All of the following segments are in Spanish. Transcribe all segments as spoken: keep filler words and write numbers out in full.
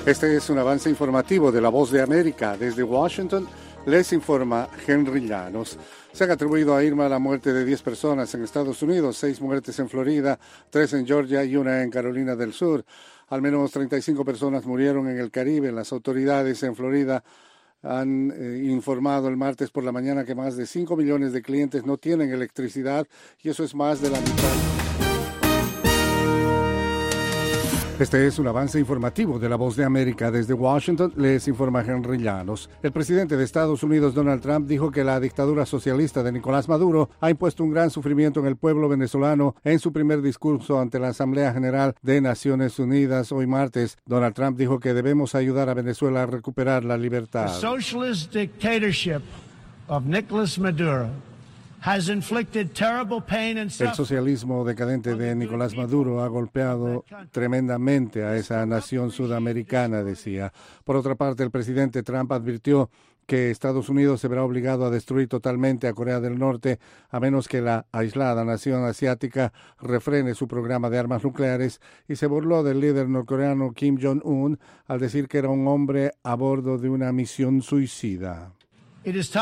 Este es un avance informativo de La Voz de América. Desde Washington les informa Henry Llanos. Se han atribuido a Irma la muerte de diez personas en Estados Unidos, seis muertes en Florida, tres en Georgia y una en Carolina del Sur. Al menos treinta y cinco personas murieron en el Caribe. Las autoridades en Florida han eh, informado el martes por la mañana que más de cinco millones de clientes no tienen electricidad y eso es más de la mitad. Este es un avance informativo de La Voz de América. Desde Washington les informa Henry Llanos. El presidente de Estados Unidos, Donald Trump, dijo que la dictadura socialista de Nicolás Maduro ha impuesto un gran sufrimiento en el pueblo venezolano en su primer discurso ante la Asamblea General de Naciones Unidas hoy martes. Donald Trump dijo que debemos ayudar a Venezuela a recuperar la libertad. The socialist dictatorship of Nicolás Maduro has inflicted terrible pain and suffering. El socialismo decadente de Nicolás Maduro ha golpeado tremendamente a esa nación sudamericana, decía. Por otra parte, el presidente Trump advirtió que Estados Unidos se verá obligado a destruir totalmente a Corea del Norte a menos que la aislada nación asiática refrene su programa de armas nucleares y se burló del líder norcoreano Kim Jong-un al decir que era un hombre a bordo de una misión suicida. Es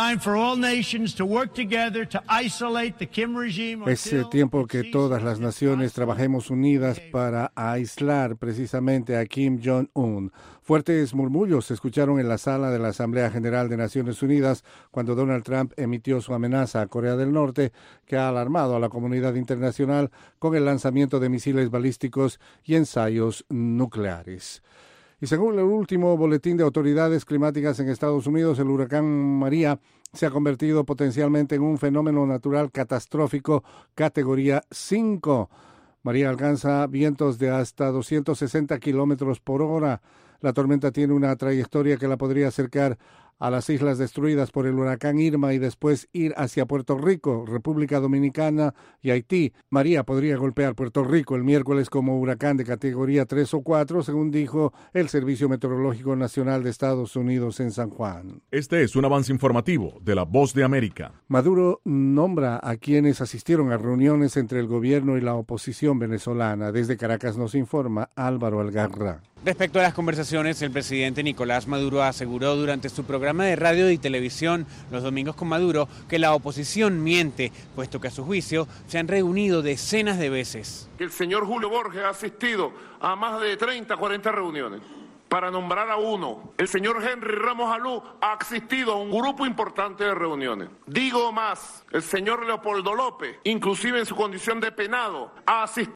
tiempo que todas las naciones trabajemos unidas para aislar precisamente a Kim Jong-un. Fuertes murmullos se escucharon en la sala de la Asamblea General de Naciones Unidas cuando Donald Trump emitió su amenaza a Corea del Norte, que ha alarmado a la comunidad internacional con el lanzamiento de misiles balísticos y ensayos nucleares. Y según el último boletín de autoridades climáticas en Estados Unidos, el huracán María se ha convertido potencialmente en un fenómeno natural catastrófico categoría cinco. María alcanza vientos de hasta doscientos sesenta kilómetros por hora. La tormenta tiene una trayectoria que la podría acercar a las islas destruidas por el huracán Irma y después ir hacia Puerto Rico, República Dominicana y Haití. María podría golpear Puerto Rico el miércoles como huracán de categoría tres o cuatro, según dijo el Servicio Meteorológico Nacional de Estados Unidos en San Juan. Este es un avance informativo de La Voz de América. Maduro nombra a quienes asistieron a reuniones entre el gobierno y la oposición venezolana. Desde Caracas nos informa Álvaro Algarra. Respecto a las conversaciones, el presidente Nicolás Maduro aseguró durante su programa de radio y televisión Los Domingos con Maduro que la oposición miente, puesto que a su juicio se han reunido decenas de veces. El señor Julio Borges ha asistido a más de treinta, cuarenta reuniones. Para nombrar a uno, el señor Henry Ramos Alú ha asistido a un grupo importante de reuniones. Digo más, el señor Leopoldo López, inclusive en su condición de penado, ha asistido